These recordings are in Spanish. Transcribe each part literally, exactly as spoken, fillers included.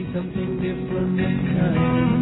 something different this time.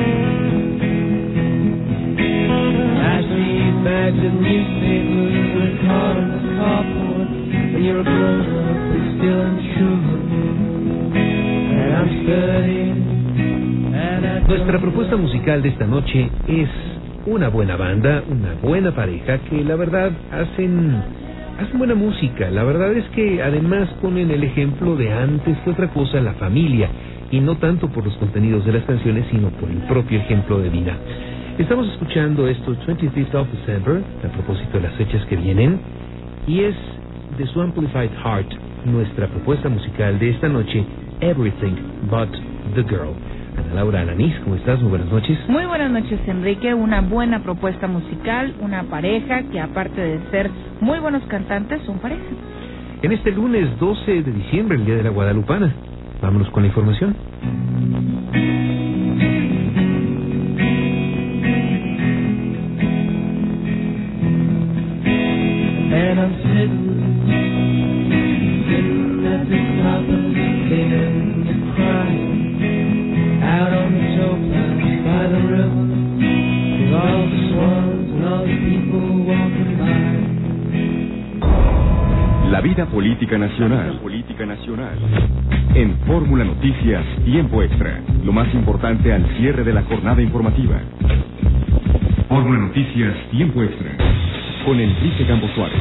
I see bags of newspapers with caught in the carport, and you're a grown-up but still unsure. And I'm studying, and I Nuestra propuesta musical de esta noche es una buena banda, una buena pareja que la verdad hacen, hacen buena música. La verdad es que además ponen el ejemplo de antes que otra cosa, la familia, y no tanto por los contenidos de las canciones, sino por el propio ejemplo de vida. Estamos escuchando esto veinticinco of December, a propósito de las fechas que vienen, y es de su Amplified Heart, nuestra propuesta musical de esta noche, Everything But The Girl. Ana Laura Alanís, ¿cómo estás? Muy buenas noches. Muy buenas noches, Enrique. Una buena propuesta musical, una pareja que aparte de ser muy buenos cantantes, son pareja. En este lunes doce de diciembre, el Día de la Guadalupana. Vámonos con la información. And I'm sitting, sitting at the top of the bed and crying out on the towpath by the river, with all the swans and all the people walking by. La vida política nacional. Política nacional. En Fórmula Noticias, tiempo extra. Lo más importante al cierre de la jornada informativa. Fórmula Noticias, tiempo extra. Con Enrique Campos Suárez.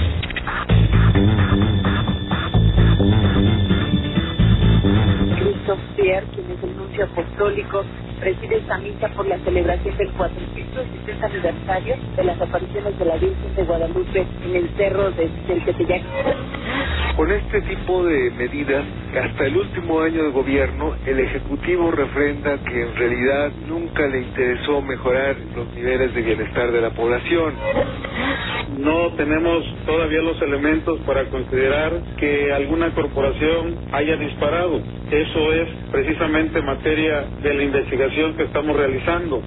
Christoph Pierre, quien es el nuncio apostólico, preside esta misa por la celebración del cuatrocientos sesenta aniversario de las apariciones de la Virgen de Guadalupe en el cerro de, del Tepeyac. Con este tipo de medidas, hasta el último año de gobierno, el Ejecutivo refrenda que en realidad nunca le interesó mejorar los niveles de bienestar de la población. No tenemos todavía los elementos para considerar que alguna corporación haya disparado. Eso es precisamente materia de la investigación que estamos realizando.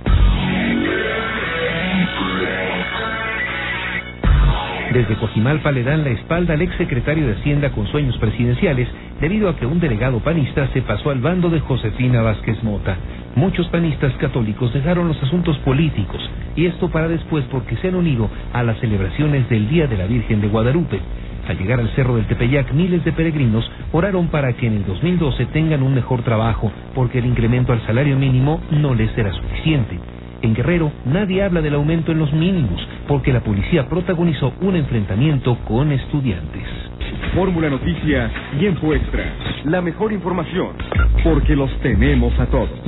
Desde Coajimalpa le dan la espalda al exsecretario de Hacienda con sueños presidenciales debido a que un delegado panista se pasó al bando de Josefina Vázquez Mota. Muchos panistas católicos dejaron los asuntos políticos, y esto para después porque se han unido a las celebraciones del Día de la Virgen de Guadalupe. Al llegar al Cerro del Tepeyac, miles de peregrinos oraron para que en el dos mil doce tengan un mejor trabajo, porque el incremento al salario mínimo no les será suficiente. En Guerrero, nadie habla del aumento en los mínimos, porque la policía protagonizó un enfrentamiento con estudiantes. Fórmula Noticias, tiempo extra. La mejor información, porque los tenemos a todos.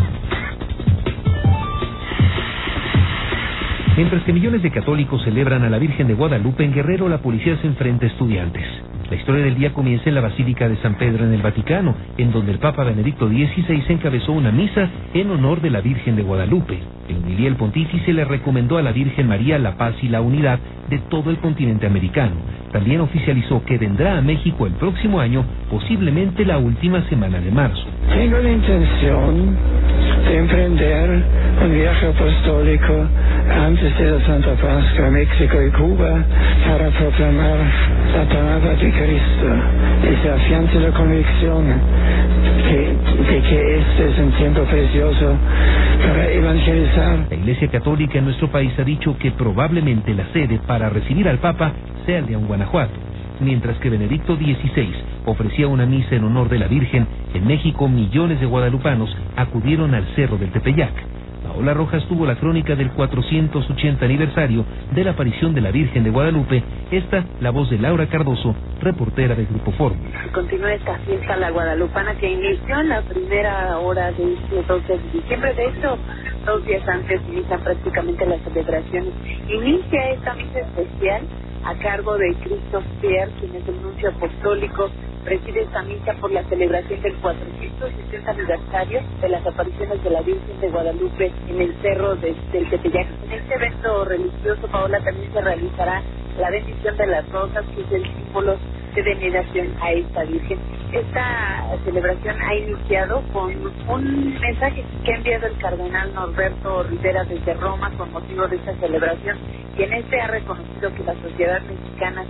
Mientras que millones de católicos celebran a la Virgen de Guadalupe, en Guerrero la policía se enfrenta a estudiantes. La historia del día comienza en la Basílica de San Pedro en el Vaticano, en donde el Papa Benedicto dieciséis encabezó una misa en honor de la Virgen de Guadalupe. En homilía el pontífice le recomendó a la Virgen María la paz y la unidad de todo el continente americano. También oficializó que vendrá a México el próximo año, posiblemente la última semana de marzo. Tengo la intención de emprender un viaje apostólico antes de la Santa Pascua a México y Cuba para proclamar la palabra de Cristo y se afianza la convicción que, de que este es un tiempo precioso para evangelizar. La Iglesia Católica en nuestro país ha dicho que probablemente la sede para recibir al Papa sea el de Guanajuato. Mientras que Benedicto dieciséis ofrecía una misa en honor de la Virgen, en México millones de guadalupanos acudieron al Cerro del Tepeyac. Paola Rojas tuvo la crónica del cuatrocientos ochenta aniversario de la aparición de la Virgen de Guadalupe. Esta, la voz de Laura Cardoso, reportera del Grupo Fórmula. Continúa esta fiesta la guadalupana que inició en la primera hora de este doce de diciembre. De hecho, dos días antes inician prácticamente las celebraciones. Inicia esta misa especial a cargo de Christoph Pierre, quien es el nuncio apostólico, preside esta misa por la celebración del cuatrocientos sesenta aniversario de las apariciones de la Virgen de Guadalupe en el Cerro de, del Tepeyac. En este evento religioso, Paola, también se realizará la bendición de las rosas, que es el símbolo de veneración a esta Virgen. Esta celebración ha iniciado con un mensaje que ha enviado el cardenal Norberto Rivera desde Roma con motivo de esta celebración, y en este ha reconocido que la sociedad mexicana y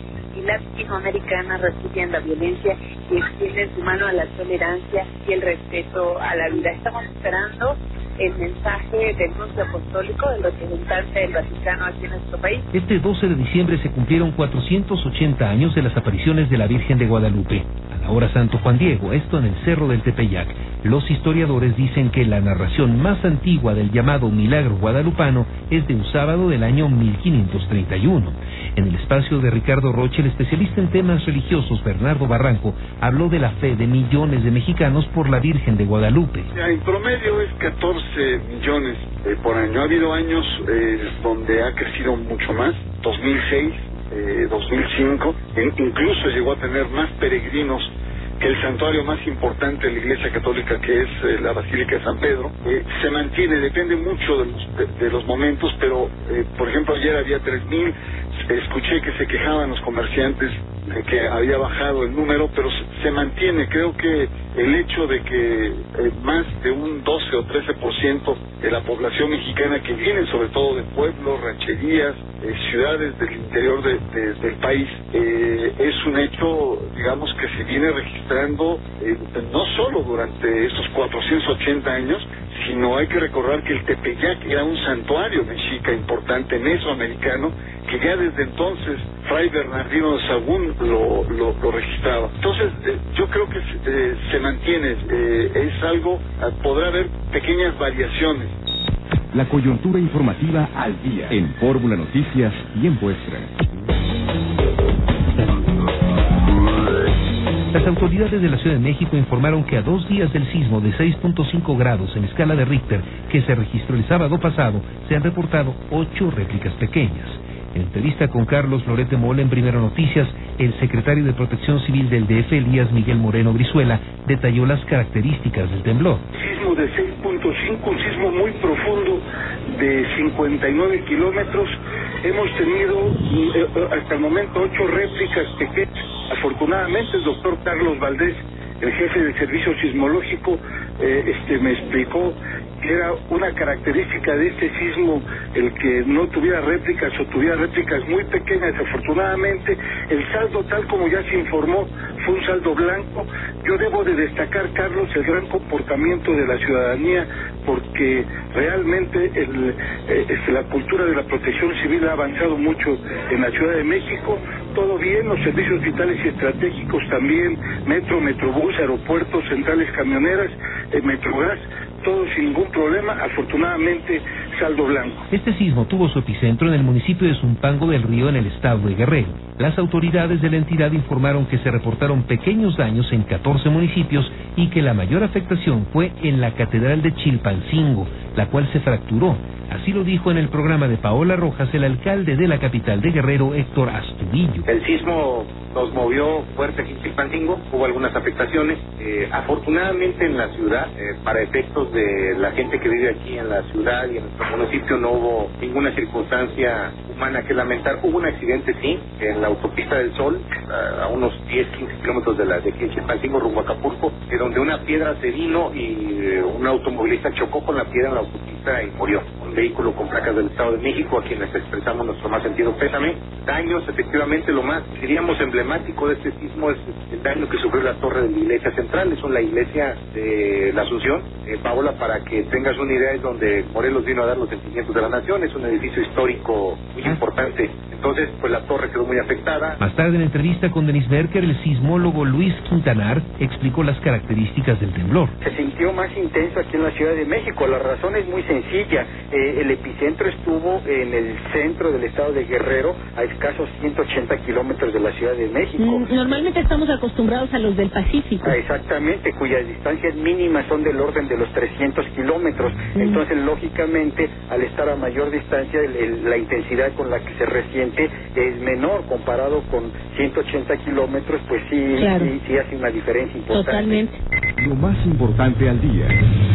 latinoamericana repudian la violencia y extienden su mano a la tolerancia y el respeto a la vida. Estamos esperando el mensaje del nuncio apostólico, del representante del Vaticano aquí en nuestro país. Este doce de diciembre se cumplieron cuatrocientos ochenta años de las apariciones de la Virgen de Guadalupe. A la hora Santo Juan Diego, esto en el Cerro del Tepeyac. Los historiadores dicen que la narración más antigua del llamado milagro guadalupano es de un sábado del año mil quinientos treinta y uno. En el espacio de Ricardo Roche, el especialista en temas religiosos Bernardo Barranco habló de la fe de millones de mexicanos por la Virgen de Guadalupe. En promedio es catorce millones eh, por año. Ha habido años eh, donde ha crecido mucho más, dos mil seis, eh, dos mil cinco, e incluso llegó a tener más peregrinos que el santuario más importante de la Iglesia Católica, que es eh, la Basílica de San Pedro. Eh, se mantiene, depende mucho de los, de, de los momentos, pero eh, por ejemplo ayer había tres mil, escuché que se quejaban los comerciantes de que había bajado el número, pero se, se mantiene. Creo que el hecho de que eh, más de un doce o trece por ciento de la población mexicana, que vienen sobre todo de pueblos, rancherías, eh, ciudades del interior de, de, del país, eh, es un hecho, digamos, que se viene registrando eh, no solo durante estos cuatrocientos ochenta años, sino hay que recordar que el Tepeyac era un santuario mexica importante, mesoamericano, que ya desde entonces Fray Bernardino de Sahagún lo, lo, lo registraba. Entonces, eh, yo creo que eh, se mantiene, eh, es algo, podrá haber pequeñas variaciones. La coyuntura informativa al día en Fórmula Noticias Tiempo Extra. Las autoridades de la Ciudad de México informaron que a dos días del sismo de seis punto cinco grados en escala de Richter que se registró el sábado pasado, se han reportado ocho réplicas pequeñas. En entrevista con Carlos Lorete Mola en Primera Noticias, el secretario de Protección Civil del D F, Elías Miguel Moreno Brizuela, detalló las características del temblor. Sismo de seis punto cinco, un sismo muy profundo de cincuenta y nueve kilómetros. Hemos tenido eh, hasta el momento ocho réplicas pequeñas. Afortunadamente el doctor Carlos Valdés, el jefe del servicio sismológico, eh, este me explicó que era una característica de este sismo el que no tuviera réplicas o tuviera réplicas muy pequeñas. Afortunadamente el saldo, tal como ya se informó, fue un saldo blanco. Yo debo de destacar, Carlos, el gran comportamiento de la ciudadanía, porque realmente el, eh, la cultura de la protección civil ha avanzado mucho en la Ciudad de México. Todo bien, los servicios vitales y estratégicos también, metro, metrobús, aeropuertos, centrales camioneras, eh, Metrogas, todo sin ningún problema, afortunadamente saldo blanco. Este sismo tuvo su epicentro en el municipio de Zumpango del Río, en el estado de Guerrero. Las autoridades de la entidad informaron que se reportaron pequeños daños en catorce municipios y que la mayor afectación fue en la Catedral de Chilpancingo, la cual se fracturó. Así lo dijo en el programa de Paola Rojas el alcalde de la capital de Guerrero, Héctor Astudillo. El sismo nos movió fuerte aquí en Chilpancingo, hubo algunas afectaciones. Eh, afortunadamente en la ciudad, eh, para efectos de la gente que vive aquí en la ciudad y en nuestro municipio, no hubo ninguna circunstancia humana que lamentar. Hubo un accidente, sí, en la autopista del Sol, a, a unos diez, quince kilómetros de, la, de aquí en Chilpancingo, rumbo a Acapulco, eh, donde una piedra se vino y eh, un automovilista chocó con la piedra en la autopista y murió. Un vehículo con placas del Estado de México, a quienes expresamos nuestro más sentido pésame. Daños, efectivamente, lo más, diríamos, emblemático de este sismo es el daño que sufrió la torre de la iglesia central. Es la iglesia de la Asunción. Eh, Paola, para que tengas una idea, es donde Morelos vino a dar los sentimientos de la nación. Es un edificio histórico muy importante. Entonces, pues la torre quedó muy afectada. Más tarde, en entrevista con Denis Berker, el sismólogo Luis Quintanar explicó las características del temblor. Se sintió más intenso aquí en la Ciudad de México. La razón es muy sencilla. Eh, el epicentro estuvo en el centro del estado de Guerrero, a escasos ciento ochenta kilómetros de la Ciudad de México. Mm, normalmente estamos acostumbrados a los del Pacífico. Ah, exactamente, cuyas distancias mínimas son del orden de los trescientos kilómetros. Mm. Entonces, lógicamente, al estar a mayor distancia, el, el, la intensidad con la que se resiente es menor comparado con ciento ochenta kilómetros, pues sí, claro. sí, sí hace una diferencia importante. Totalmente. Lo más importante al día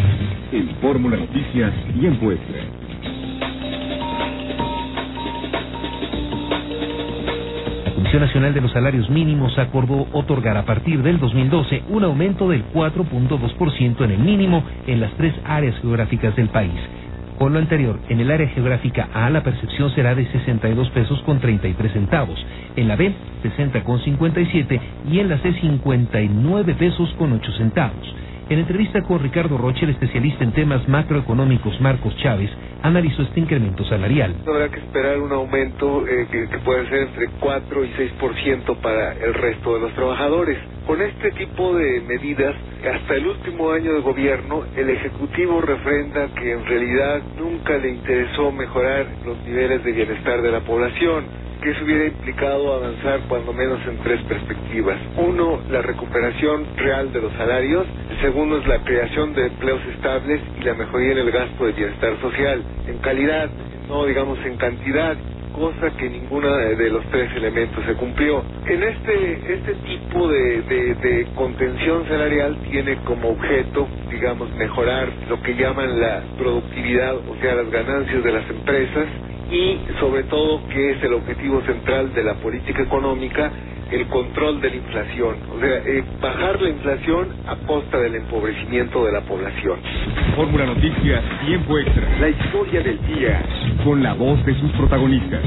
en Fórmula Noticias Tiempo Extra. La Comisión Nacional de los Salarios Mínimos acordó otorgar a partir del dos mil doce un aumento del cuatro punto dos por ciento en el mínimo en las tres áreas geográficas del país. Con lo anterior, en el área geográfica A la percepción será de sesenta y dos pesos con treinta y tres centavos, en la B sesenta con cincuenta y siete y en la C cincuenta y nueve pesos con ocho centavos. En entrevista con Ricardo Rocha, el especialista en temas macroeconómicos Marcos Chávez analizó este incremento salarial. Habrá que esperar un aumento eh, que, que puede ser entre cuatro y seis por ciento para el resto de los trabajadores. Con este tipo de medidas, hasta el último año de gobierno, el Ejecutivo refrenda que en realidad nunca le interesó mejorar los niveles de bienestar de la población, que eso hubiera implicado avanzar cuando menos en tres perspectivas. Uno, la recuperación real de los salarios. El segundo es la creación de empleos estables y la mejoría en el gasto de bienestar social, en calidad, no digamos en cantidad, cosa que ninguna de los tres elementos se cumplió. En este este tipo de, de, de contención salarial tiene como objeto, digamos, mejorar lo que llaman la productividad, o sea, las ganancias de las empresas, y sobre todo, que es el objetivo central de la política económica, el control de la inflación, o sea, eh, bajar la inflación a costa del empobrecimiento de la población. Fórmula Noticias, tiempo extra, la historia del día, con la voz de sus protagonistas.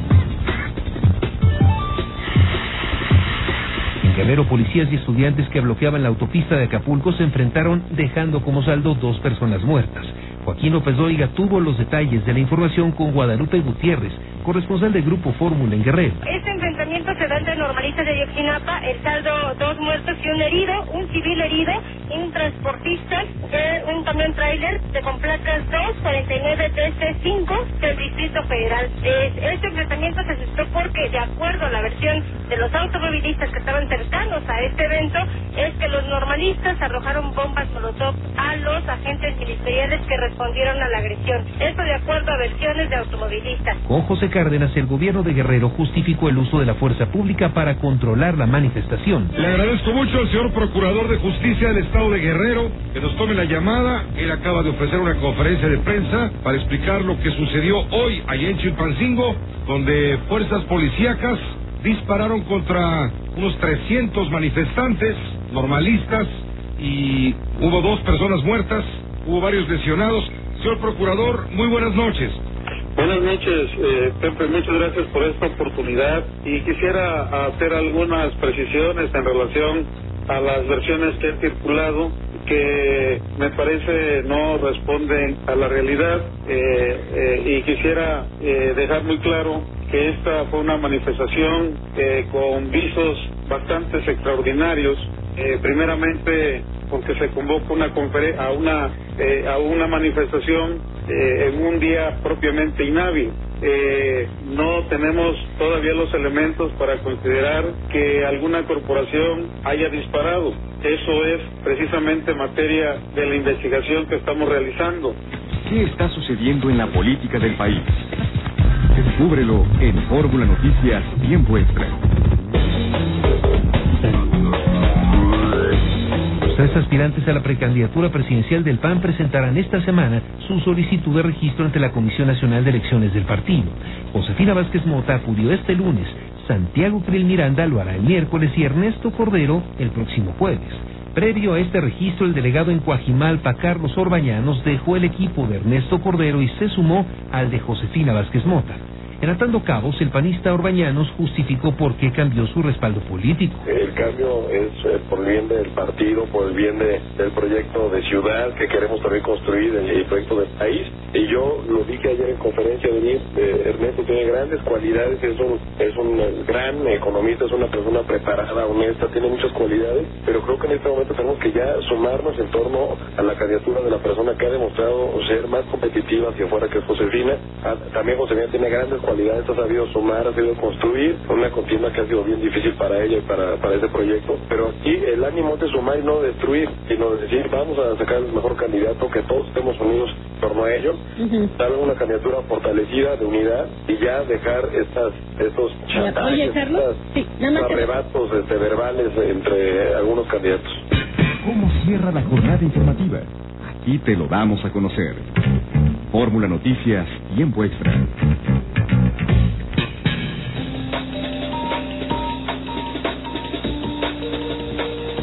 En Guerrero, policías y estudiantes que bloqueaban la autopista de Acapulco se enfrentaron, dejando como saldo dos personas muertas. Joaquín López Dóriga tuvo los detalles de la información con Guadalupe Gutiérrez, corresponsal del Grupo Fórmula en Guerrero. Este enfrentamiento se da entre normalistas de Ayotzinapa, el saldo dos muertos y un herido, un civil herido y un transportista de un camión tráiler de con placas dos cuarenta y nueve T C cinco del Distrito Federal. Este enfrentamiento se suscitó porque, de acuerdo a la versión de los automovilistas que estaban cercanos a este evento, es que los normalistas arrojaron bombas molotov a los agentes ministeriales que respondieron a la agresión. Esto de acuerdo a versiones de automovilistas. Con José Cárdenas, el gobierno de Guerrero justificó el uso de la fuerza pública para controlar la manifestación. Le agradezco mucho al señor Procurador de Justicia del Estado de Guerrero que nos tome la llamada. Él acaba de ofrecer una conferencia de prensa para explicar lo que sucedió hoy allá en Chilpancingo, donde fuerzas policíacas dispararon contra unos trescientos manifestantes normalistas y hubo dos personas muertas, hubo varios lesionados. Señor Procurador, muy buenas noches. Buenas noches, eh, Pepe, muchas gracias por esta oportunidad y quisiera hacer algunas precisiones en relación a las versiones que han circulado, que me parece no responden a la realidad, eh, eh, y quisiera eh, dejar muy claro que esta fue una manifestación eh, con visos bastante extraordinarios, eh, primeramente porque se convoca una conferen- a una eh, a una manifestación eh, en un día propiamente inhábil. Eh, no tenemos todavía los elementos para considerar que alguna corporación haya disparado. Eso es precisamente materia de la investigación que estamos realizando. ¿Qué está sucediendo en la política del país? Descúbrelo en Fórmula Noticias, tiempo extra. Tres aspirantes a la precandidatura presidencial del P A N presentarán esta semana su solicitud de registro ante la Comisión Nacional de Elecciones del partido. Josefina Vázquez Mota acudió este lunes, Santiago Krill Miranda lo hará el miércoles y Ernesto Cordero el próximo jueves. Previo a este registro, el delegado en Coajimalpa, Carlos Orbañanos, dejó el equipo de Ernesto Cordero y se sumó al de Josefina Vázquez Mota. En Atando Cabos, el panista Orbañanos justificó por qué cambió su respaldo político. El cambio es eh, por el bien del partido, por el bien de, del proyecto de ciudad que queremos también construir, el, el proyecto del país. Y yo lo dije ayer en conferencia de mí, eh, Ernesto tiene grandes cualidades, es un, es un gran economista, es una persona preparada, honesta, tiene muchas cualidades, pero creo que en este momento tenemos que ya sumarnos en torno a la candidatura de la persona que ha demostrado ser más competitiva hacia afuera, que es Josefina. Ah, también Josefina tiene grandes cualidades. cualidades ha sabido sumar, ha sabido construir una contienda que ha sido bien difícil para ella y para, para ese proyecto, pero aquí el ánimo es de sumar y no destruir, sino de decir vamos a sacar el mejor candidato, que todos estemos unidos en torno a ello, uh-huh. dar una candidatura fortalecida de unidad y ya dejar estas estos chantajes, estas sí, arrebatos este, verbales entre algunos candidatos. ¿Cómo cierra la jornada informativa? Aquí te lo damos a conocer. Fórmula Noticias, tiempo extra.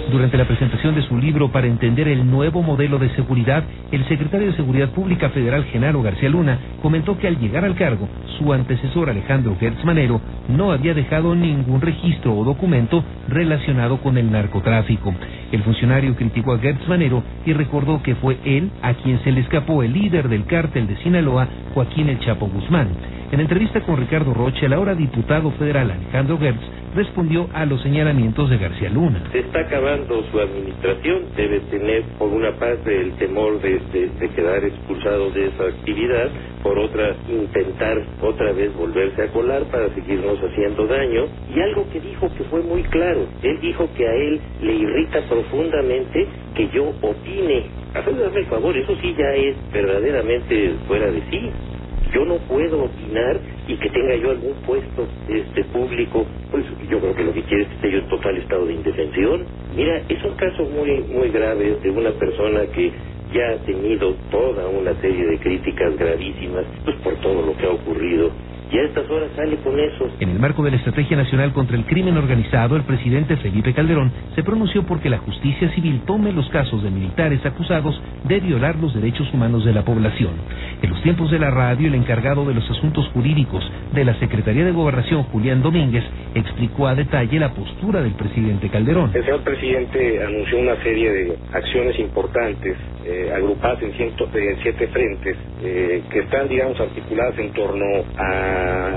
Durante la presentación de su libro Para entender el nuevo modelo de seguridad, el secretario de Seguridad Pública Federal, Genaro García Luna, comentó que al llegar al cargo, su antecesor Alejandro Gertz Manero no había dejado ningún registro o documento relacionado con el narcotráfico. El funcionario criticó a Gertz Manero y recordó que fue él a quien se le escapó el líder del cártel de Sinaloa, Joaquín El Chapo Guzmán. En entrevista con Ricardo Rocha, el ahora diputado federal Alejandro Gertz respondió a los señalamientos de García Luna. Se está acabando su administración, debe tener por una parte el temor de, de, de quedar expulsado de esa actividad, por otra intentar otra vez volverse a colar para seguirnos haciendo daño, y algo que dijo que fue muy claro, él dijo que a él le irrita profundamente que yo opine. Hazme el favor, eso sí ya es verdaderamente fuera de sí. Yo no puedo opinar y que tenga yo algún puesto este público, pues yo creo que lo que quiere es que esté yo en total estado de indefensión. Mira, es un caso muy muy grave de una persona que ya ha tenido toda una serie de críticas gravísimas, pues por todo lo que ha ocurrido. Y a estas horas sale con eso. En el marco de la Estrategia Nacional contra el Crimen Organizado, el presidente Felipe Calderón se pronunció porque la justicia civil tome los casos de militares acusados de violar los derechos humanos de la población. En los tiempos de la radio, el encargado de los asuntos jurídicos de la Secretaría de Gobernación, Julián Domínguez, explicó a detalle la postura del presidente Calderón. El señor presidente anunció una serie de acciones importantes, eh, agrupadas en, ciento, en siete frentes, eh, que están, digamos, articuladas en torno a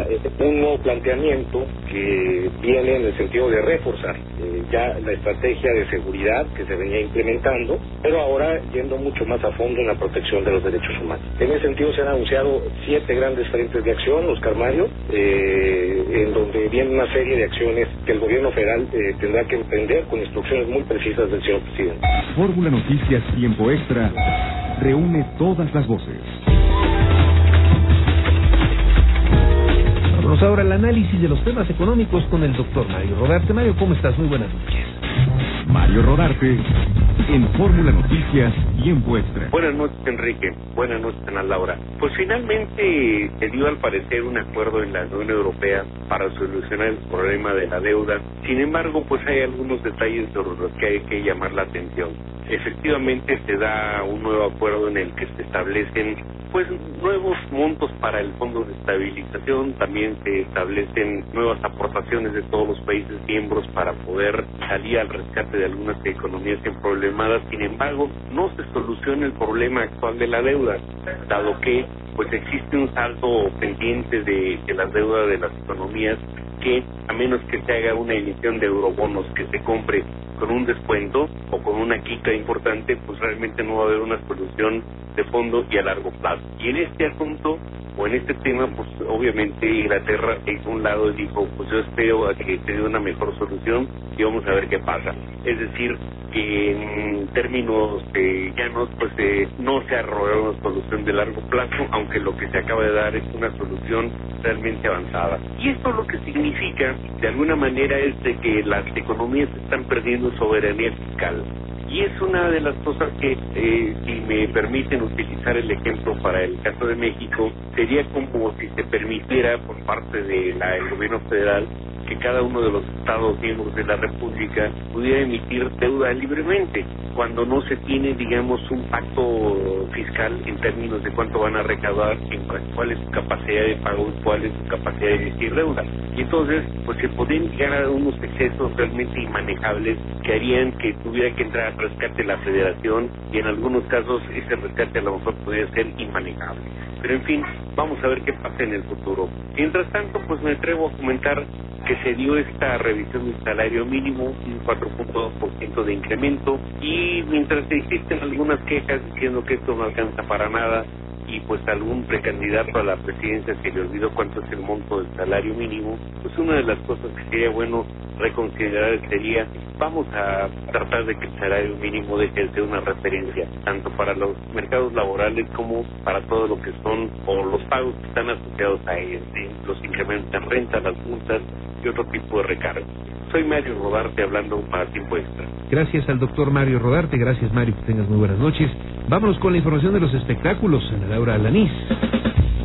un nuevo planteamiento que viene en el sentido de reforzar eh, ya la estrategia de seguridad que se venía implementando, pero ahora yendo mucho más a fondo en la protección de los derechos humanos. En ese sentido se han anunciado siete grandes frentes de acción, Oscar Mario, eh, en donde viene una serie de acciones que el gobierno federal eh, tendrá que emprender con instrucciones muy precisas del señor presidente. Fórmula Noticias Tiempo Extra reúne todas las voces. Vamos ahora al análisis de los temas económicos con el doctor Mario Rodarte. Mario, ¿cómo estás? Muy buenas noches. Mario Rodarte, en Fórmula Noticias Tiempo Extra. Buenas noches, Enrique. Buenas noches, Ana Laura. Pues finalmente se dio al parecer un acuerdo en la Unión Europea para solucionar el problema de la deuda. Sin embargo, pues hay algunos detalles sobre los que hay que llamar la atención. Efectivamente se da un nuevo acuerdo en el que se establecen pues nuevos montos para el Fondo de Estabilización, también se establecen nuevas aportaciones de todos los países miembros para poder salir al rescate de algunas economías emproblemadas. Sin embargo, no se soluciona el problema actual de la deuda, dado que pues existe un saldo pendiente de, de las deudas de las economías que, a menos que se haga una emisión de eurobonos que se compre con un descuento o con una quita importante, pues realmente no va a haber una solución de fondo y a largo plazo. Y en este asunto, o en este tema, pues obviamente Inglaterra en un lado dijo, pues yo espero a que se dé una mejor solución y vamos a ver qué pasa. Es decir, que en términos eh, llanos, pues eh, no se ha arrojado una solución de largo plazo, aunque lo que se acaba de dar es una solución realmente avanzada. Y esto lo que significa, de alguna manera, es de que las economías están perdiendo soberanía fiscal. Y es una de las cosas que, eh, si me permiten utilizar el ejemplo para el caso de México, sería como si se permitiera por parte del gobierno federal que cada uno de los estados miembros de la República pudiera emitir deuda libremente, cuando no se tiene, digamos, un pacto fiscal en términos de cuánto van a recaudar, en cuál es su capacidad de pago y cuál es su capacidad de emitir deuda. Y entonces, pues se pueden llegar a unos excesos realmente inmanejables que harían que tuviera que entrar al rescate la federación, y en algunos casos ese rescate a lo mejor podría ser inmanejable. Pero en fin, vamos a ver qué pasa en el futuro. Mientras tanto, pues me atrevo a comentar que se dio esta revisión del salario mínimo, un cuatro punto dos por ciento de incremento, y mientras existen algunas quejas diciendo que esto no alcanza para nada, y pues algún precandidato a la presidencia se le olvidó cuánto es el monto del salario mínimo, pues una de las cosas que sería bueno reconsiderar sería, vamos a tratar de que el salario mínimo deje de ser una referencia, tanto para los mercados laborales como para todo lo que son, o los pagos que están asociados a él, ¿sí? Los incrementos en renta, las multas y otro tipo de recargos. Soy Mario Rodarte, hablando para Tiempo Extra. Gracias al doctor Mario Rodarte. Gracias, Mario, que tengas muy buenas noches. Vámonos con la información de los espectáculos. Ana Laura Alanís.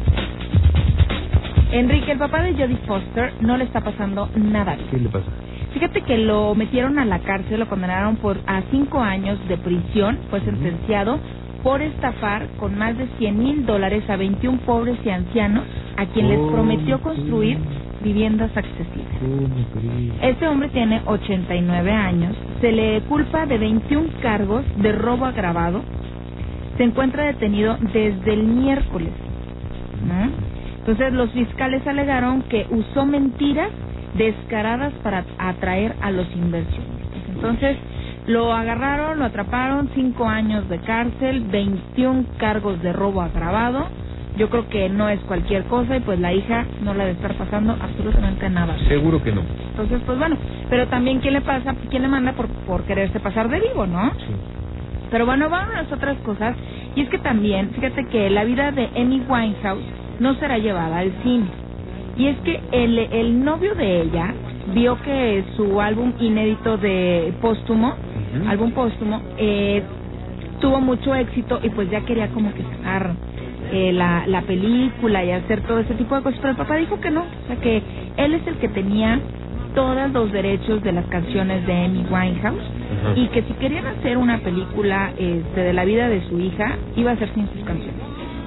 Enrique, el papá de Jodie Foster, no le está pasando nada. ¿Qué le pasa? Fíjate que lo metieron a la cárcel, lo condenaron por a cinco años de prisión, fue sentenciado por estafar con más de cien mil dólares a veintiún pobres y ancianos a quien les prometió construir viviendas accesibles. Este hombre tiene ochenta y nueve años, se le culpa de veintiún cargos de robo agravado, se encuentra detenido desde el miércoles, ¿no? Entonces los fiscales alegaron que usó mentiras descaradas para atraer a los inversionistas. Entonces lo agarraron, lo atraparon, cinco años de cárcel, veintiún cargos de robo agravado. Yo creo que no es cualquier cosa y pues la hija no la debe estar pasando absolutamente nada. Seguro que no. Entonces, pues bueno, pero también ¿quién le pasa, quién le manda por, por quererse pasar de vivo, no? Sí. Pero bueno, vamos a las otras cosas. Y es que también, fíjate que la vida de Amy Winehouse no será llevada al cine. Y es que el, el novio de ella vio que su álbum inédito de póstumo, uh-huh. álbum póstumo, eh, tuvo mucho éxito y pues ya quería como que sacar eh, la, la película y hacer todo ese tipo de cosas. Pero el papá dijo que no, o sea que él es el que tenía todos los derechos de las canciones de Amy Winehouse, uh-huh. y que si querían hacer una película este, de la vida de su hija, iba a ser sin sus canciones.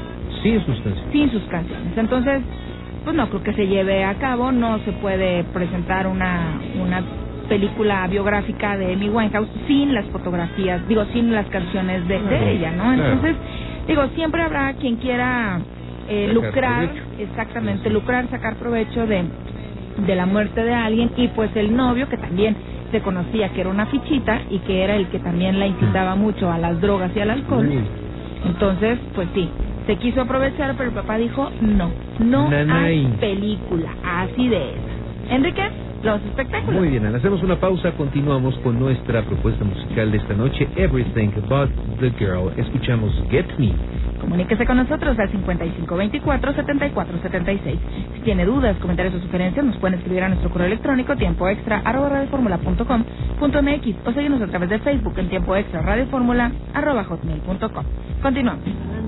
Sin sus canciones. Sin sus canciones. Entonces, pues no creo que se lleve a cabo, no se puede presentar una una película biográfica de Amy Winehouse sin las fotografías, digo, sin las canciones de, de uh-huh. ella, ¿no? Entonces, claro. digo, siempre habrá quien quiera eh, lucrar, provecho. exactamente, sí. lucrar, sacar provecho de de la muerte de alguien, y pues el novio, que también se conocía que era una fichita y que era el que también la incitaba mucho a las drogas y al alcohol. Uh. Entonces, pues sí, se quiso aprovechar, pero el papá dijo no, no Nanay. hay película así de esa. Enrique, los espectáculos. Muy bien, hacemos una pausa, continuamos con nuestra propuesta musical de esta noche, Everything But the Girl. Escuchamos Get Me. Comuníquese con nosotros al cincuenta y cinco veinticuatro setenta y cuatro setenta y seis. Si tiene dudas, comentarios o sugerencias, nos pueden escribir a nuestro correo electrónico tiempo extra arroba radioformula punto com punto mx o seguirnos a través de Facebook en tiempo extra radioformula arroba hotmail punto com. Continuamos.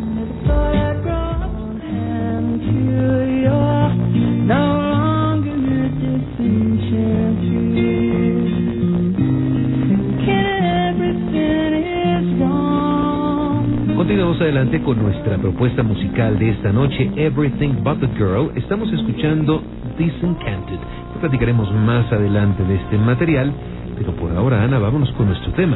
Continuamos adelante con nuestra propuesta musical de esta noche, Everything But the Girl. Estamos escuchando Disenchanted. Platicaremos más adelante de este material, pero por ahora, Ana, vámonos con nuestro tema.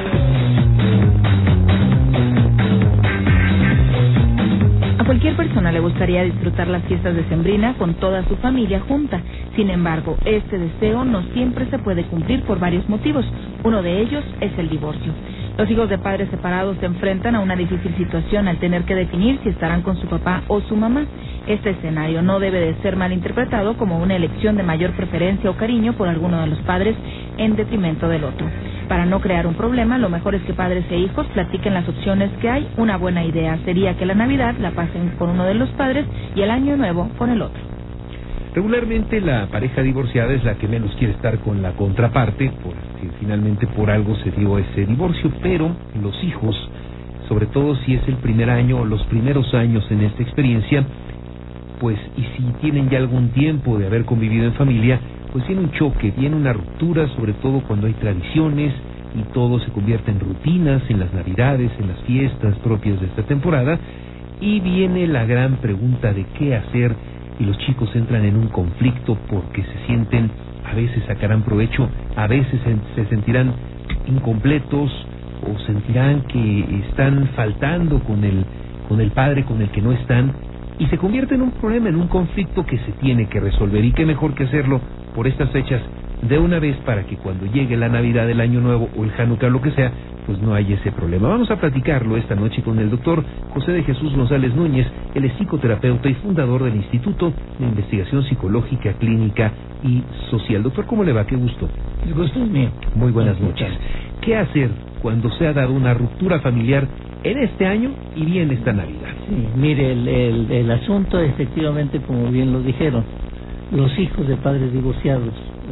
A cualquier persona le gustaría disfrutar las fiestas decembrinas con toda su familia junta. Sin embargo, este deseo no siempre se puede cumplir por varios motivos. Uno de ellos es el divorcio. Los hijos de padres separados se enfrentan a una difícil situación al tener que definir si estarán con su papá o su mamá. Este escenario no debe de ser malinterpretado como una elección de mayor preferencia o cariño por alguno de los padres en detrimento del otro. Para no crear un problema, lo mejor es que padres e hijos platiquen las opciones que hay. Una buena idea sería que la Navidad la pasen con uno de los padres y el Año Nuevo con el otro. Regularmente la pareja divorciada es la que menos quiere estar con la contraparte, porque finalmente por algo se dio ese divorcio, pero los hijos, sobre todo si es el primer año o los primeros años en esta experiencia, pues y si tienen ya algún tiempo de haber convivido en familia, pues viene un choque, viene una ruptura, sobre todo cuando hay tradiciones y todo se convierte en rutinas, en las navidades, en las fiestas propias de esta temporada, y viene la gran pregunta de qué hacer. Y los chicos entran en un conflicto porque se sienten, a veces sacarán provecho, a veces se sentirán incompletos o sentirán que están faltando con el, con el padre con el que no están, y se convierte en un problema, en un conflicto que se tiene que resolver. Y qué mejor que hacerlo por estas fechas de una vez, para que cuando llegue la Navidad, el Año Nuevo o el Hanukkah, lo que sea, pues no hay ese problema. Vamos a platicarlo esta noche con el doctor José de Jesús González Núñez. Él es psicoterapeuta y fundador del Instituto de Investigación Psicológica, Clínica y Social. Doctor, ¿cómo le va? Qué gusto. El gusto es mío. Muy buenas noches. ¿Qué hacer cuando se ha dado una ruptura familiar en este año y viene esta Navidad? Sí, mire, el, el, el asunto, efectivamente, como bien lo dijeron, los hijos de padres divorciados,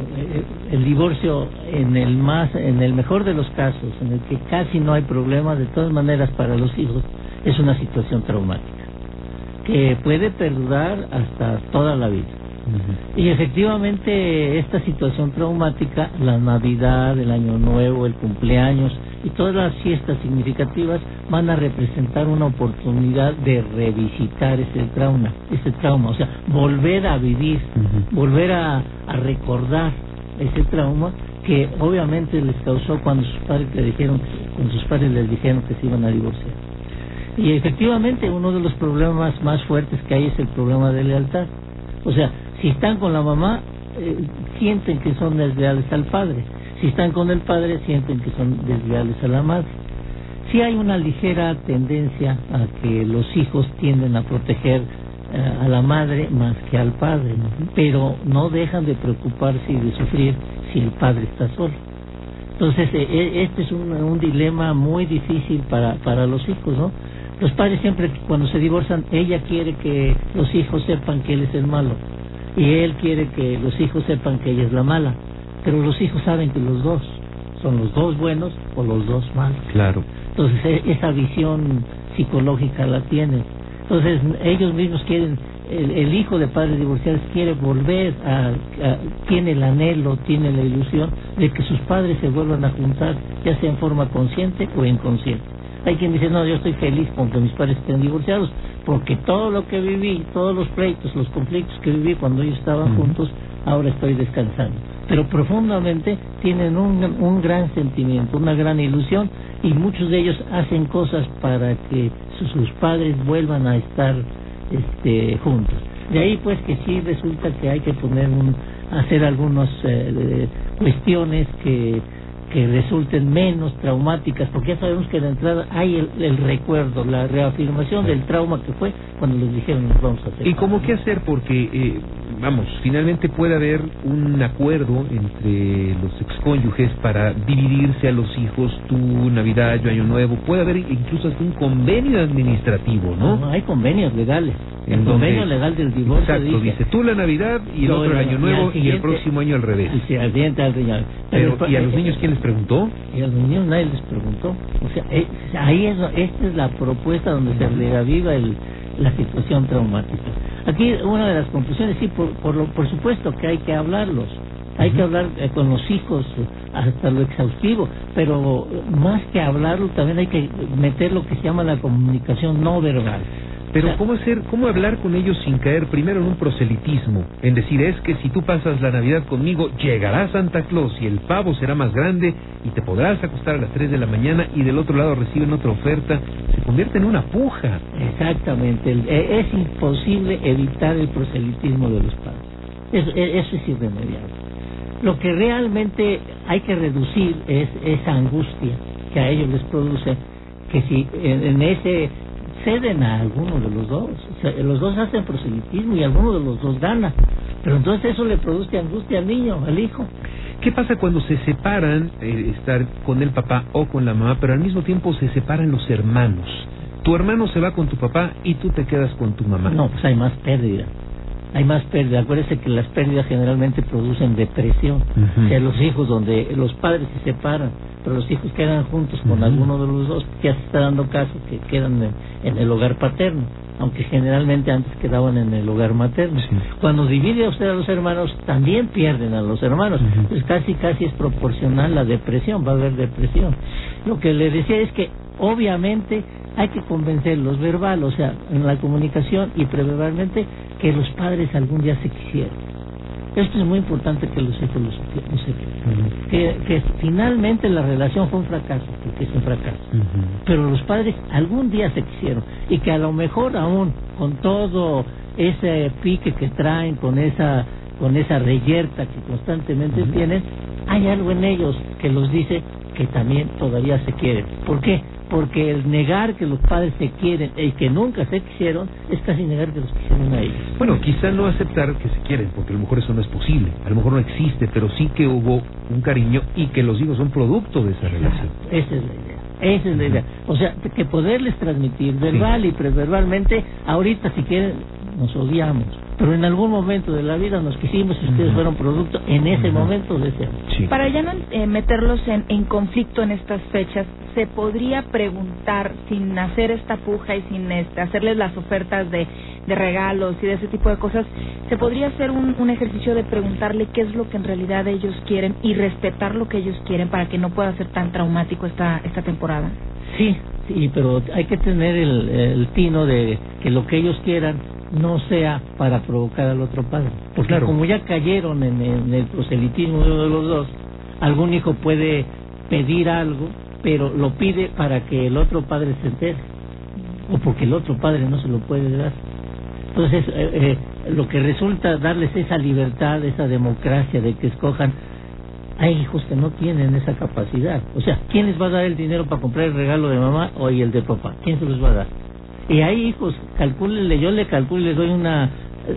el divorcio en el más en el mejor de los casos, en el que casi no hay problema, de todas maneras para los hijos es una situación traumática que puede perdurar hasta toda la vida. Uh-huh. Y efectivamente esta situación traumática, la Navidad, el Año Nuevo, el cumpleaños y todas las fiestas significativas van a representar una oportunidad de revisitar ese trauma, ese trauma, o sea, volver a vivir, uh-huh. volver a, a recordar ese trauma que obviamente les causó cuando sus padres le dijeron, cuando sus padres les dijeron que se iban a divorciar. Y efectivamente uno de los problemas más fuertes que hay es el problema de lealtad. O sea, si están con la mamá, eh, sienten que son desleales al padre. Si están con el padre, sienten que son desleales a la madre. Sí hay una ligera tendencia a que los hijos tienden a proteger eh, a la madre más que al padre, ¿no? Pero no dejan de preocuparse y de sufrir si el padre está solo. Entonces, eh, este es un, un dilema muy difícil para, para los hijos, ¿no? Los padres siempre, cuando se divorcian, ella quiere que los hijos sepan que él es el malo y él quiere que los hijos sepan que ella es la mala, pero los hijos saben que los dos son los dos buenos o los dos malos. Claro. Entonces e- esa visión psicológica la tienen. Entonces ellos mismos quieren, el, el hijo de padres divorciados quiere volver a, a, tiene el anhelo, tiene la ilusión de que sus padres se vuelvan a juntar, ya sea en forma consciente o inconsciente. Hay quien dice, no, yo estoy feliz con que mis padres estén divorciados, porque todo lo que viví, todos los pleitos, los conflictos que viví cuando ellos estaban uh-huh. juntos, ahora estoy descansando. Pero profundamente tienen un, un gran sentimiento, una gran ilusión, y muchos de ellos hacen cosas para que sus, sus padres vuelvan a estar este, juntos. De ahí pues que sí resulta que hay que poner un, hacer algunas eh, cuestiones que que resulten menos traumáticas, porque ya sabemos que en la entrada hay el, el recuerdo, la reafirmación del trauma que fue cuando les dijeron nos vamos a hacer. ¿Y cómo qué hacer? Porque, eh, vamos, finalmente puede haber un acuerdo entre los excónyuges para dividirse a los hijos, tú, Navidad, yo, Año Nuevo, puede haber incluso hasta un convenio administrativo, ¿no? No, hay convenios legales. El ¿En convenio donde, legal del divorcio exacto, dice, dice tú la Navidad y el otro el Año Nuevo y, y el próximo año al revés. Y si al siguiente al riñón. Pero, Pero, ¿y a los niños quién les preguntó? Y a los niños nadie les preguntó. O sea, eh, ahí es, esta es la propuesta donde se reaviva el, la situación traumática. Aquí una de las conclusiones, sí, por, por, lo, por supuesto que hay que hablarlos. Hay uh-huh. que hablar eh, con los hijos hasta lo exhaustivo, pero más que hablarlo también hay que meter lo que se llama la comunicación no verbal. Pero ¿cómo hacer, cómo hablar con ellos sin caer primero en un proselitismo? En decir, es que si tú pasas la Navidad conmigo, llegará Santa Claus y el pavo será más grande y te podrás acostar a las tres de la mañana y del otro lado reciben otra oferta. Se convierte en una puja. Exactamente. Es imposible evitar el proselitismo de los padres. Eso, eso es irremediable. Lo que realmente hay que reducir es esa angustia que a ellos les produce, que si en, en ese... ceden a alguno de los dos, o sea, los dos hacen proselitismo y alguno de los dos gana, pero entonces eso le produce angustia al niño, al hijo. ¿Qué pasa cuando se separan, eh, estar con el papá o con la mamá, pero al mismo tiempo se separan los hermanos? Tu hermano se va con tu papá y tú te quedas con tu mamá. No, pues hay más pérdida. Hay más pérdida. Acuérdese que las pérdidas generalmente producen depresión. Uh-huh. O sea, los hijos donde los padres se separan, pero los hijos quedan juntos con uh-huh. alguno de los dos, ya se está dando caso que quedan en, en el hogar paterno, aunque generalmente antes quedaban en el hogar materno. Sí. Cuando divide a usted a los hermanos, también pierden a los hermanos. Uh-huh. Pues casi casi es proporcional la depresión, va a haber depresión. Lo que le decía es que obviamente hay que convencerlos verbal, o sea, en la comunicación y preverbalmente, que los padres algún día se quisieran. Esto es muy importante que los hijos lo sepan. Uh-huh. Que, que finalmente la relación fue un fracaso, porque es un fracaso. Uh-huh. Pero los padres algún día se quisieron y que a lo mejor aún con todo ese pique que traen, con esa con esa reyerta que constantemente uh-huh. tienen, hay algo en ellos que los dice que también todavía se quieren. ¿Por qué? Porque el negar que los padres se quieren y que nunca se quisieron es casi negar que los quisieron a ellos. Bueno, quizá no aceptar que se quieren, porque a lo mejor eso no es posible, a lo mejor no existe, pero sí que hubo un cariño y que los hijos son producto de esa relación. Esa es la idea, esa es la idea. O sea, que poderles transmitir verbal sí. y preverbalmente, ahorita si quieren nos odiamos, pero en algún momento de la vida nos quisimos y ustedes uh-huh. fueron producto en ese uh-huh. momento de ese. Sí. Para ya no eh, meterlos en, en conflicto en estas fechas, ¿se podría preguntar, sin hacer esta puja y sin este, hacerles las ofertas de, de regalos y de ese tipo de cosas, se podría hacer un, un ejercicio de preguntarle qué es lo que en realidad ellos quieren y respetar lo que ellos quieren para que no pueda ser tan traumático esta, esta temporada? Sí, sí, pero hay que tener el, el tino de que lo que ellos quieran no sea para provocar al otro padre, porque claro, como ya cayeron en, en el proselitismo de uno de los dos, algún hijo puede pedir algo, pero lo pide para que el otro padre se entere, o porque el otro padre no se lo puede dar. Entonces, eh, eh, lo que resulta darles esa libertad, esa democracia de que escojan. Hay hijos que no tienen esa capacidad. O sea, ¿quién les va a dar el dinero para comprar el regalo de mamá o el de papá? ¿Quién se los va a dar? Y hay hijos, calcúlenle, yo le calculo y le doy una,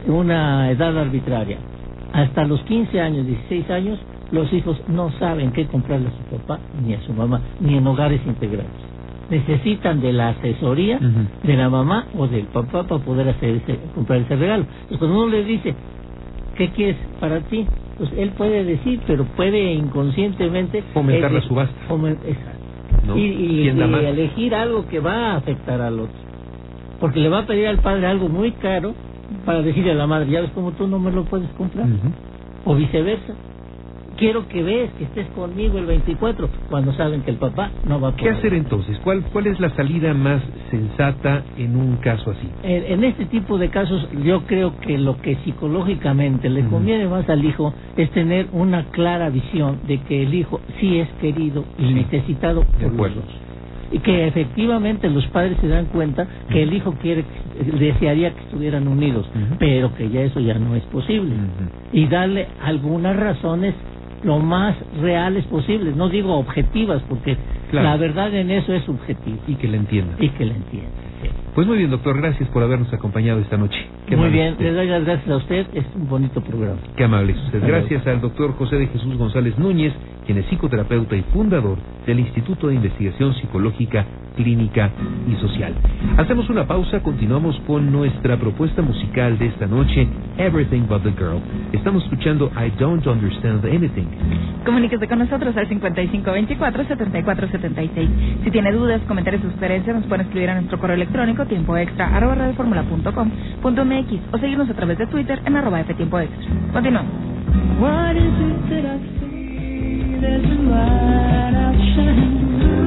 una edad arbitraria. Hasta los quince años, dieciséis años, los hijos no saben qué comprarle a su papá ni a su mamá, ni en hogares integrados. Necesitan de la asesoría uh-huh. de la mamá o del papá para poder hacer ese, comprar ese regalo. Entonces, cuando uno les dice, ¿qué quieres para ti? Pues él puede decir, pero puede inconscientemente fomentar la subasta. Foment, exacto. ¿No? Y, y, y elegir algo que va a afectar al otro. Porque le va a pedir al padre algo muy caro para decirle a la madre, ya ves como tú no me lo puedes comprar. Uh-huh. O viceversa. Quiero que veas que estés conmigo el veinticuatro, cuando saben que el papá no va a poder. ¿Qué hacer entonces? ¿Cuál cuál es la salida más sensata en un caso así? En, en este tipo de casos, yo creo que lo que psicológicamente le conviene uh-huh. más al hijo es tener una clara visión de que el hijo sí es querido y sí. necesitado por los dos. Y que efectivamente los padres se dan cuenta que el hijo quiere, desearía que estuvieran unidos, uh-huh. pero que ya eso ya no es posible. Uh-huh. Y darle algunas razones lo más reales posibles, no digo objetivas, porque claro. la verdad en eso es subjetiva. Y que la entienda. Y que la entienda, sí. Pues muy bien, doctor, gracias por habernos acompañado esta noche. Qué muy bien, usted. Les doy las gracias a usted, es un bonito programa. Qué amable es usted. Gracias al doctor José de Jesús González Núñez, quien es psicoterapeuta y fundador del Instituto de Investigación Psicológica, Clínica y Social. Hacemos una pausa, continuamos con nuestra propuesta musical de esta noche, Everything But The Girl. Estamos escuchando I Don't Understand Anything. Comuníquese con nosotros al cincuenta y cinco veinticuatro, setenta y cuatro setenta y seis. Si tiene dudas, comentarios o sugerencias, nos pueden escribir a nuestro correo electrónico tiempo extra arroba radioformula punto com punto m x o seguirnos a través de Twitter en arroba f tiempo extra. Continuamos. What is it that I see? There's a light outshine.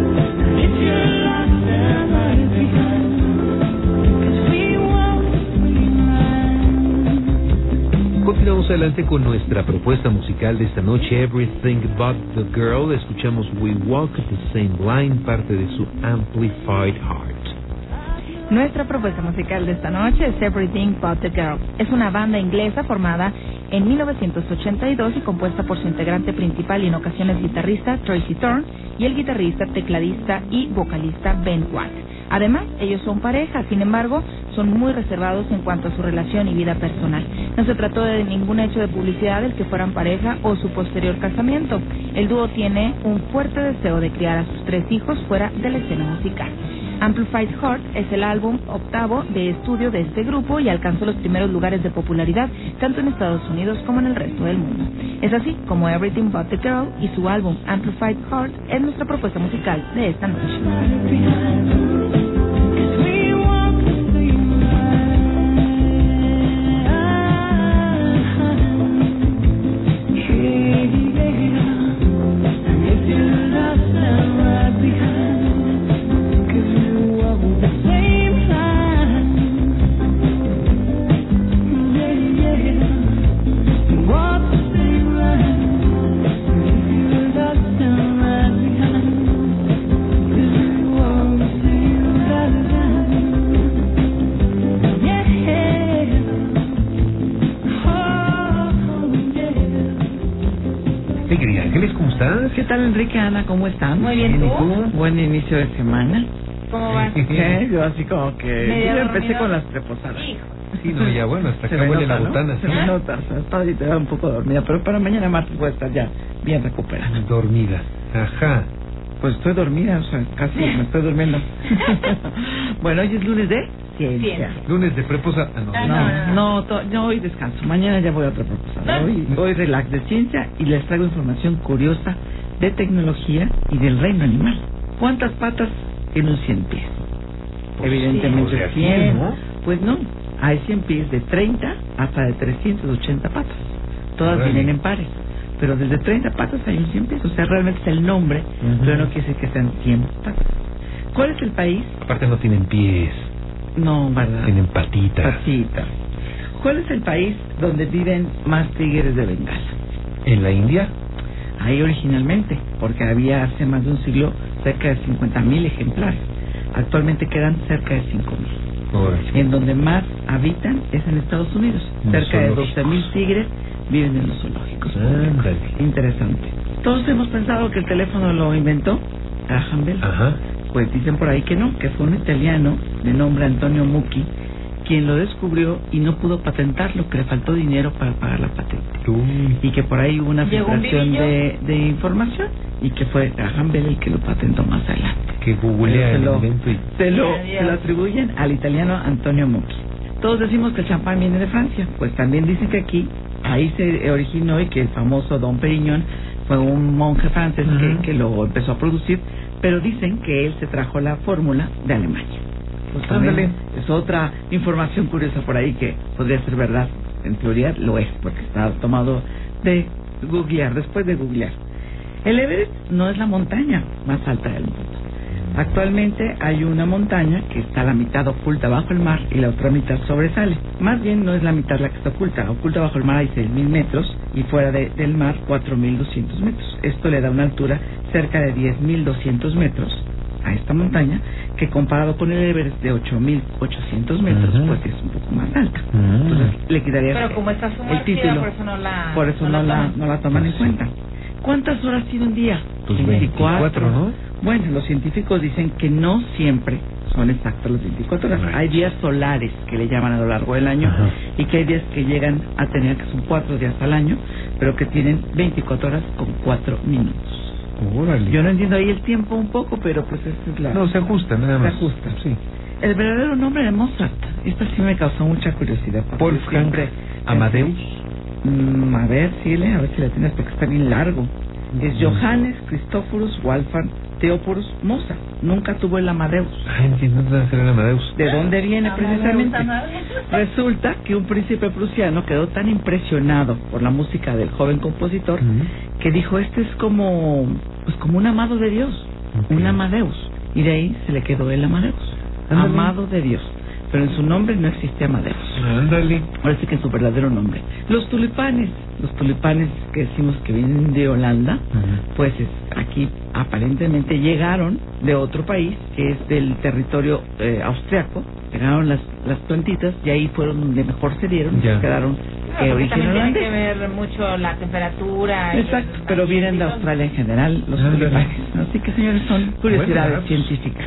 If you're lost, then let it be gone. 'Cause we won't be. Continuamos adelante con nuestra propuesta musical de esta noche, Everything But The Girl. Escuchamos We Walk the Same Line, parte de su Amplified Heart. Nuestra propuesta musical de esta noche es Everything But The Girl. Es una banda inglesa formada en mil novecientos ochenta y dos y compuesta por su integrante principal y en ocasiones guitarrista Tracy Thorn y el guitarrista, tecladista y vocalista Ben Watt. Además, ellos son pareja, sin embargo, son muy reservados en cuanto a su relación y vida personal. No se trató de ningún hecho de publicidad del que fueran pareja o su posterior casamiento. El dúo tiene un fuerte deseo de criar a sus tres hijos fuera de la escena musical. Amplified Heart es el álbum octavo de estudio de este grupo y alcanzó los primeros lugares de popularidad tanto en Estados Unidos como en el resto del mundo. Es así como Everything But The Girl y su álbum Amplified Heart es nuestra propuesta musical de esta noche. ¿Qué tal, Enrique, Ana? ¿Cómo están? Muy bien, ¿tú? ¿tú? Buen inicio de semana. ¿Cómo vas? ¿Qué? Yo así como que... Media yo empecé dormida. Con las reposadas. Hijo. Sí, no, ya bueno, hasta Se acá me huele nota, la botana. ¿no? ¿Sí? Se me nota, o sea, está y te da un poco dormida, pero para mañana martes voy a estar ya bien recuperada. Dormida, ajá. Pues estoy dormida, o sea, casi me estoy durmiendo. Bueno, hoy es lunes de... ciencia. Lunes de preposa. Ah, no, no, no, no, to, no, hoy descanso. Mañana ya voy a otra preposada. Hoy, hoy relax de ciencia y les traigo información curiosa de tecnología y del reino animal. ¿Cuántas patas tiene un cien pies? Pues evidentemente cien, cien. ¿no? Pues no, hay cien pies de treinta hasta de trescientas ochenta patas. Todas Ay. vienen en pares. Pero desde treinta patas hay un cien pies. O sea, realmente es el nombre, uh-huh. pero no quiere decir que sean cien patas. ¿Cuál es el país? Aparte no tienen pies. No, ¿verdad? Tienen patitas. Patitas. ¿Cuál es el país donde viven más tigres de Bengala? ¿En la India? Ahí originalmente, porque había hace más de un siglo cerca de cincuenta mil ejemplares. Actualmente quedan cerca de cinco mil. En donde más habitan es en Estados Unidos. Los cerca zoológicos. De doce mil tigres viven en los zoológicos. Ah, interesante. Todos hemos pensado que el teléfono lo inventó Graham Bell. Ajá. Pues dicen por ahí que no, que fue un italiano de nombre Antonio Mucci quien lo descubrió y no pudo patentarlo, que le faltó dinero para pagar la patente. Uy. Y que por ahí hubo una filtración de, de información y que fue Graham Bell el que lo patentó más adelante. Que googlea el invento y... Se lo, se lo atribuyen al italiano Antonio Mucci. Todos decimos que el champán viene de Francia, pues también dicen que aquí, ahí se originó y que el famoso Dom Perignon fue un monje francés uh-huh. que, que lo empezó a producir, pero dicen que él se trajo la fórmula de Alemania. Pues también es otra información curiosa por ahí que podría ser verdad. En teoría lo es, porque está tomado de googlear, después de googlear. El Everest no es la montaña más alta del mundo. Actualmente hay una montaña que está la mitad oculta bajo el mar y la otra mitad sobresale. Más bien no es la mitad la que está oculta. Oculta bajo el mar hay seis mil metros y fuera de, del mar cuatro mil doscientos metros. Esto le da una altura cerca de diez mil doscientos metros a esta montaña, que comparado con el Everest de ocho mil ochocientos metros, uh-huh. pues es un poco más alta. Uh-huh. Entonces le quitaría Pero como está el título. Por eso no la, por eso no, no, la, la, no la toman en cuenta. ¿Cuántas horas tiene un día? Pues veinticuatro, ¿no? Bueno, los científicos dicen que no siempre son exactos los veinticuatro horas. Right. Hay días solares que le llaman a lo largo del año uh-huh. y que hay días que llegan a tener, que son cuatro días al año, pero que tienen veinticuatro horas con cuatro minutos. Órale. Yo no entiendo ahí el tiempo un poco, pero pues esa es la... No, se ajusta, nada más. Se ajusta, sí. El verdadero nombre de Mozart, esta sí me causó mucha curiosidad. Wolfgang Amadeus. Mm, a ver, sí, a ver si la tienes porque está bien largo. Es Johannes Christophorus Wolfgang Theophorus Mozart. Nunca tuvo el Amadeus. Ah, entiendo, dónde será el Amadeus. ¿De dónde viene precisamente? Resulta que un príncipe prusiano quedó tan impresionado por la música del joven compositor uh-huh. que dijo, este es como pues como un amado de Dios, okay. un Amadeus. Y de ahí se le quedó el Amadeus. Ándale. Amado de Dios. Pero en su nombre no existe Amadeus. Ándale. Ahora sí que en su verdadero nombre. Los tulipanes, los tulipanes que decimos que vienen de Holanda, uh-huh. pues es, aquí aparentemente llegaron de otro país, que es del territorio eh, austriaco. Llegaron las las plantitas y ahí fueron donde mejor se dieron y se quedaron no, eh, origen holandés. Tiene que ver mucho la temperatura. Exacto, pero vienen de Australia en general los ah, tulipanes. Así que, señores, son curiosidades bueno, científicas.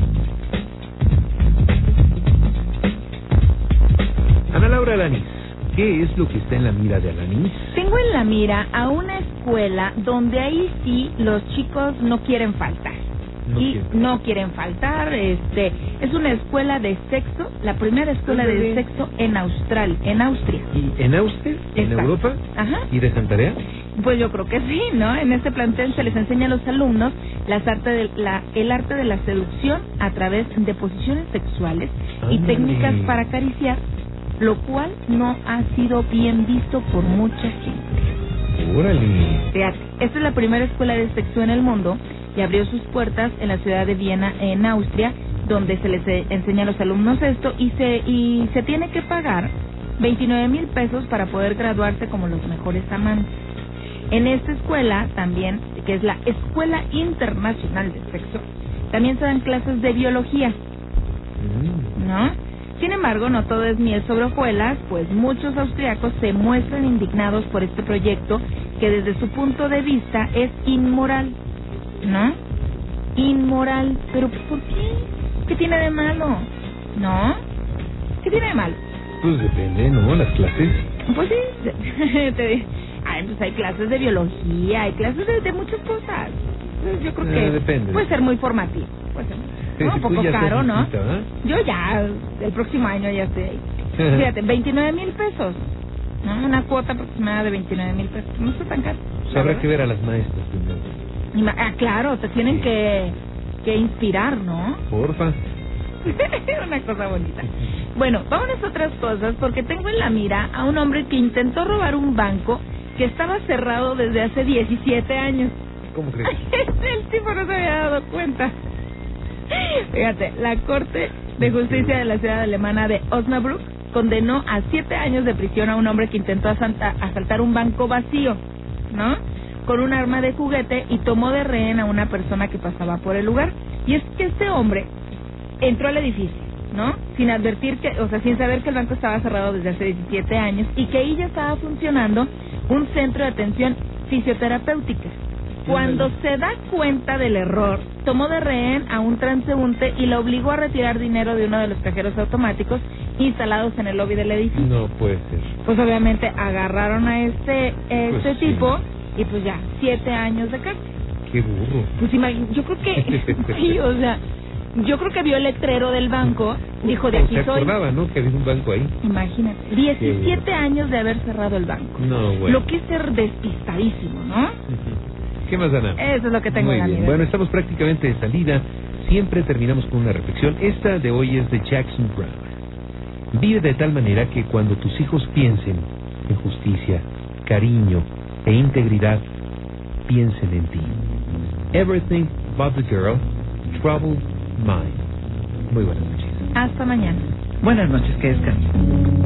Ana Laura Alanís, ¿qué es lo que está en la mira de Alanís? Tengo en la mira a una escuela donde ahí sí los chicos no quieren faltar. No y quieren. no quieren faltar. Este es una escuela de sexo, la primera escuela de sexo en Austral, en Austria. ¿Y en Austria? ¿En Exacto. Europa? Ajá. ¿Y de Santander? Pues yo creo que sí, ¿no? En este plantel se les enseña a los alumnos las arte de la, el arte de la seducción a través de posiciones sexuales Ay. y técnicas para acariciar, lo cual no ha sido bien visto por mucha gente. ¡Órale! Fíjate, esta es la primera escuela de sexo en el mundo y abrió sus puertas en la ciudad de Viena, en Austria, donde se les enseña a los alumnos esto y se y se tiene que pagar veintinueve mil pesos para poder graduarse como los mejores amantes. En esta escuela también, que es la Escuela Internacional de Sexo, también se dan clases de biología, ¿no? Sin embargo, no todo es miel sobre hojuelas, pues muchos austriacos se muestran indignados por este proyecto que desde su punto de vista es inmoral, ¿no? Inmoral, pero ¿por qué? ¿Qué tiene de malo? ¿No? ¿Qué tiene de malo? Pues depende, ¿no? Las clases. Pues sí, te, ay, pues hay clases de biología, hay clases de, de muchas cosas. Pues yo creo que eh, depende. puede ser muy formativo. Puede ser Sí, ¿no? si un tú poco ya caro, estás ¿no? lista, ¿verdad? Yo ya, el próximo año ya estoy ahí. Fíjate, veintinueve mil pesos. ¿No? Una cuota aproximada de veintinueve mil pesos. No está tan caro. Pues habrá que ver a las maestras primero. Y ma- Ah, claro, te tienen Sí. que, que inspirar, ¿no? Porfa. Una cosa bonita. Bueno, vámonos a otras cosas, porque tengo en la mira a un hombre que intentó robar un banco que estaba cerrado desde hace diecisiete años. ¿Cómo crees? El tipo no se había dado cuenta. Fíjate, la Corte de Justicia de la ciudad alemana de Osnabrück condenó a siete años de prisión a un hombre que intentó asalta- asaltar un banco vacío, ¿no? Con un arma de juguete y tomó de rehén a una persona que pasaba por el lugar. Y es que este hombre entró al edificio, ¿no? Sin advertir que, o sea, sin saber que el banco estaba cerrado desde hace diecisiete años y que ahí ya estaba funcionando un centro de atención fisioterapéutica. Cuando se da cuenta del error, tomó de rehén a un transeúnte y lo obligó a retirar dinero de uno de los cajeros automáticos instalados en el lobby del edificio. No puede ser. Pues obviamente agarraron a este este Pues sí. tipo y pues ya, siete años de cárcel. Qué burro. Pues imagínate, yo creo que, sí, o sea, yo creo que vio el letrero del banco, dijo, de aquí Se soy. acordaba, ¿no? Que había un banco ahí. Imagínate, diecisiete años de haber cerrado el banco. No, bueno. Lo que es ser despistadísimo, ¿no? ¿Qué más, Ana? Eso es lo que tengo Muy en la bien. mira. Bueno, estamos prácticamente de salida. Siempre terminamos con una reflexión. Esta de hoy es de Jackson Brown. Vive de tal manera que cuando tus hijos piensen en justicia, cariño e integridad, piensen en ti. Everything but the girl, troubled mind. Muy buenas noches. Hasta mañana. Buenas noches, que descansen.